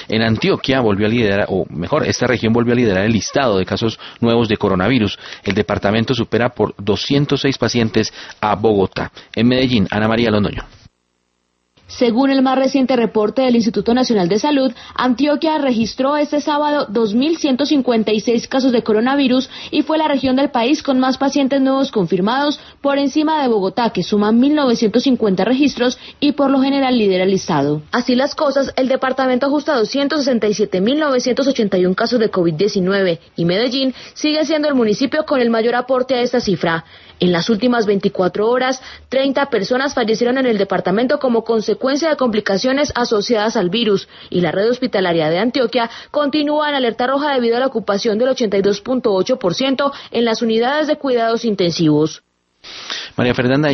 En Antioquia volvió a liderar, o mejor, esta región volvió a liderar el listado de casos nuevos de coronavirus. El departamento supera por 206 pacientes a Bogotá. En Medellín, Ana María Londoño. Según el más reciente reporte del Instituto Nacional de Salud, Antioquia registró este sábado 2.156 casos de coronavirus y fue la región del país con más pacientes nuevos confirmados, por encima de Bogotá, que suma 1.950 registros y por lo general lidera el listado. Así las cosas, el departamento ajusta 267.981 casos de COVID-19 y Medellín sigue siendo el municipio con el mayor aporte a esta cifra. En las últimas 24 horas, 30 personas fallecieron en el departamento como consecuencia de complicaciones asociadas al virus, y la red hospitalaria de Antioquia continúa en alerta roja debido a la ocupación del 82.8% en las unidades de cuidados intensivos. María Fernanda,